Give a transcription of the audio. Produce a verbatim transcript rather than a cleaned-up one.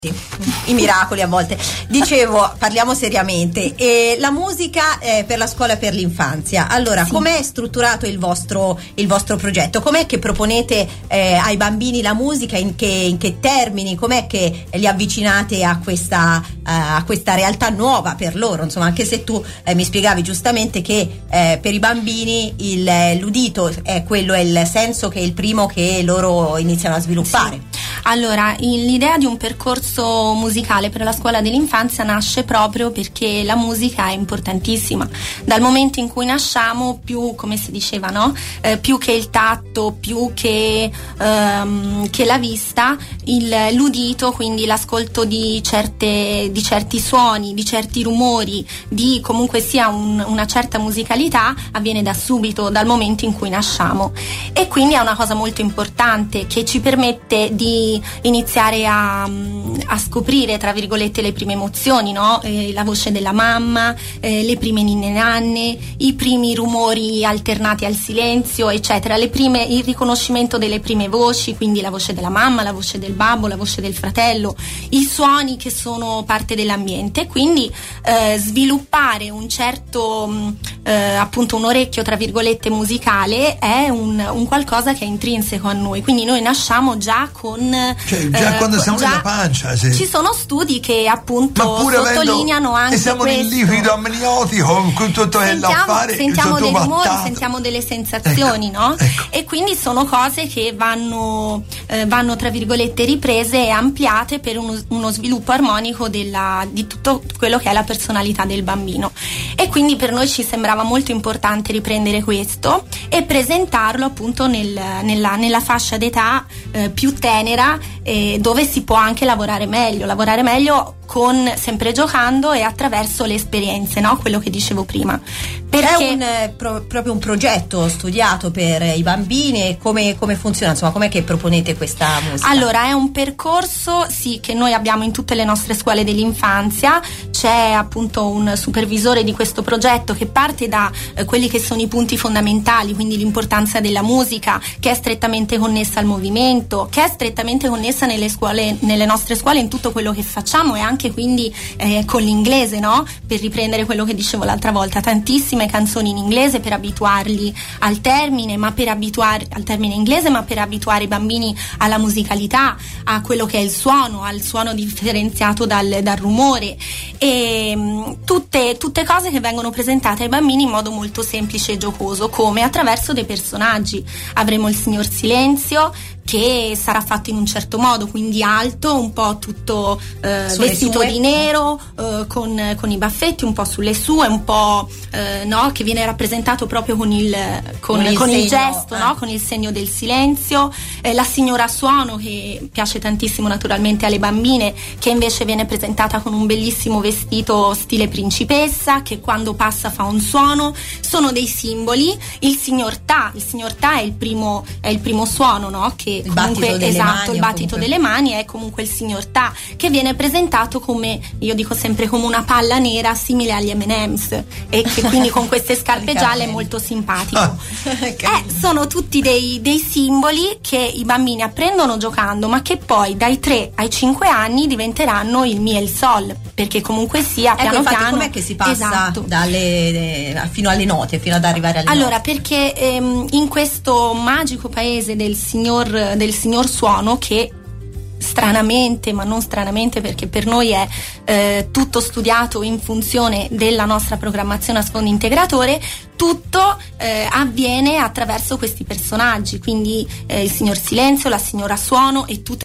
I miracoli a volte. Dicevo, parliamo seriamente. E la musica eh, per la scuola per l'infanzia. Allora, sì. Com'è strutturato il vostro il vostro progetto? Com'è che proponete eh, ai bambini la musica? In che, in che termini? Com'è che li avvicinate a questa uh, a questa realtà nuova per loro? Insomma, anche se tu eh, mi spiegavi giustamente che eh, per i bambini il l'udito è quello, è il senso che è il primo che loro iniziano a sviluppare. Sì. Allora, l'idea di un percorso musicale per la scuola dell'infanzia nasce proprio perché la musica è importantissima. Dal momento in cui nasciamo, più, come si diceva, no? Eh, più che il tatto, più che, ehm, che la vista, il, l'udito, quindi l'ascolto di certe, di certi suoni, di certi rumori, di comunque sia un, una certa musicalità, avviene da subito, dal momento in cui nasciamo. E quindi è una cosa molto importante che ci permette di iniziare a, a scoprire, tra virgolette, le prime emozioni, no? Eh, la voce della mamma, eh, le prime ninne nanne, i primi rumori alternati al silenzio, eccetera, le prime, il riconoscimento delle prime voci, quindi la voce della mamma, la voce del babbo, la voce del fratello, i suoni che sono parte dell'ambiente. Quindi eh, sviluppare un certo eh, appunto un orecchio, tra virgolette, musicale è un, un qualcosa che è intrinseco a noi, quindi noi nasciamo già con Cioè, già eh, quando siamo già nella pancia, sì. Ci sono studi che appunto sottolineano anche e siamo questo. nel liquido amniotico con tutto l'affare, sentiamo dei rumori, sentiamo delle sensazioni, ecco, no? Ecco. E quindi sono cose che vanno eh, vanno tra virgolette riprese e ampliate per uno, uno sviluppo armonico della, di tutto quello che è la personalità del bambino. E quindi per noi ci sembrava molto importante riprendere questo e presentarlo appunto nel, nella, nella fascia d'età eh, più tenera, Eh, dove si può anche lavorare meglio, lavorare meglio con, sempre giocando e attraverso le esperienze, no? Quello che dicevo prima. Perché è un, eh, pro, proprio un progetto studiato per i bambini. E come, come funziona? Insomma, com'è che proponete questa musica? Allora, è un percorso, sì, che noi abbiamo in tutte le nostre scuole dell'infanzia. C'è appunto un supervisore di questo progetto che parte da eh, quelli che sono i punti fondamentali, quindi l'importanza della musica, che è strettamente connessa al movimento, che è strettamente connessa nelle scuole, nelle nostre scuole, in tutto quello che facciamo, e anche quindi eh, con l'inglese, no? Per riprendere quello che dicevo l'altra volta, tantissime canzoni in inglese per abituarli al termine, ma per abituare al termine inglese, ma per abituare i bambini alla musicalità, a quello che è il suono, al suono differenziato dal, dal rumore, e mh, tutte, tutte cose che vengono presentate ai bambini in modo molto semplice e giocoso, come attraverso dei personaggi. Avremo il signor Silenzio, che sarà fatto in un certo modo, quindi alto, un po' tutto eh, vestito di nero, eh, con, con i baffetti, un po' sulle sue, un po' eh, no, che viene rappresentato proprio con il, con, con il, con il gesto, eh. no? Con il segno del silenzio. Eh, la signora Suono, che piace tantissimo naturalmente alle bambine, che invece viene presentata con un bellissimo vestito stile principessa, che quando passa fa un suono. Sono dei simboli. Il signor Ta, il signor Ta è il primo, è il primo suono, no? Che il battito delle esatto, mani, il battito comunque. delle mani è comunque il signor Ta, che viene presentato come, io dico sempre, come una palla nera simile agli emme and em's, e che quindi con queste scarpe gialle è molto simpatico. Ah. eh, sono tutti dei, dei simboli che i bambini apprendono giocando, ma che poi dai tre ai cinque anni diventeranno il mi e il sol, perché comunque sia ecco, piano infatti, piano. Com'è che si passa esatto. dalle, eh, fino alle note, fino ad arrivare alle allora, note? Perché ehm, in questo magico paese del signor del signor Suono, che stranamente, ma non stranamente perché per noi è eh, tutto studiato in funzione della nostra programmazione a sfondo integratore, tutto eh, avviene attraverso questi personaggi, quindi eh, il signor Silenzio, la signora Suono e tutte